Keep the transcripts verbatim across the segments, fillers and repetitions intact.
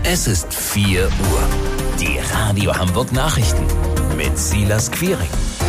Es ist vier Uhr. Die Radio Hamburg Nachrichten mit Silas Quiring.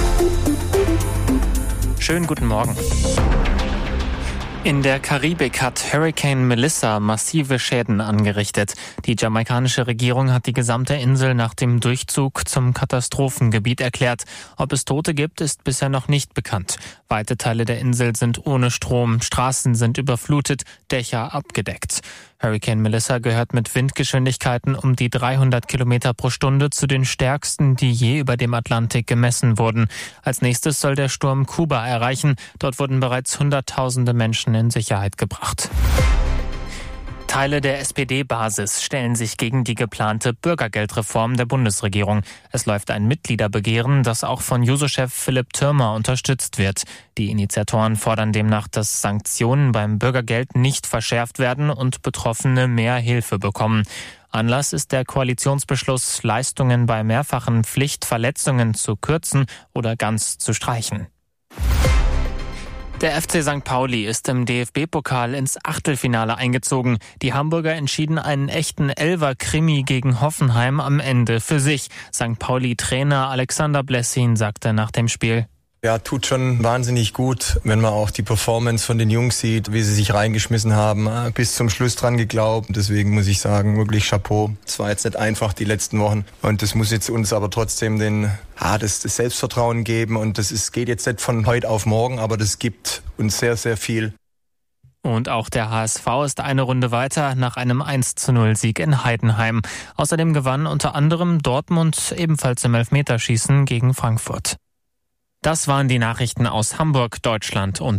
Schönen guten Morgen. In der Karibik hat Hurricane Melissa massive Schäden angerichtet. Die jamaikanische Regierung hat die gesamte Insel nach dem Durchzug zum Katastrophengebiet erklärt. Ob es Tote gibt, ist bisher noch nicht bekannt. Weite Teile der Insel sind ohne Strom, Straßen sind überflutet, Dächer abgedeckt. Hurricane Melissa gehört mit Windgeschwindigkeiten um die dreihundert Kilometer pro Stunde zu den stärksten, die je über dem Atlantik gemessen wurden. Als nächstes soll der Sturm Kuba erreichen. Dort wurden bereits Hunderttausende Menschen in Sicherheit gebracht. Teile der S P D-Basis stellen sich gegen die geplante Bürgergeldreform der Bundesregierung. Es läuft ein Mitgliederbegehren, das auch von Juso-Chef Philipp Thürmer unterstützt wird. Die Initiatoren fordern demnach, dass Sanktionen beim Bürgergeld nicht verschärft werden und Betroffene mehr Hilfe bekommen. Anlass ist der Koalitionsbeschluss, Leistungen bei mehrfachen Pflichtverletzungen zu kürzen oder ganz zu streichen. Der F C Sankt Pauli ist im D F B-Pokal ins Achtelfinale eingezogen. Die Hamburger entschieden einen echten Elfer-Krimi gegen Hoffenheim am Ende für sich. Sankt Pauli-Trainer Alexander Blessin sagte nach dem Spiel: Ja, tut schon wahnsinnig gut, wenn man auch die Performance von den Jungs sieht, wie sie sich reingeschmissen haben, bis zum Schluss dran geglaubt. Deswegen muss ich sagen, wirklich Chapeau. Es war jetzt nicht einfach die letzten Wochen und das muss jetzt uns aber trotzdem den, ah, das, das Selbstvertrauen geben und das ist, geht jetzt nicht von heute auf morgen, aber das gibt uns sehr, sehr viel. Und auch der H S V ist eine Runde weiter nach einem eins zu null Sieg in Heidenheim. Außerdem gewann unter anderem Dortmund ebenfalls im Elfmeterschießen gegen Frankfurt. Das waren die Nachrichten aus Hamburg, Deutschland und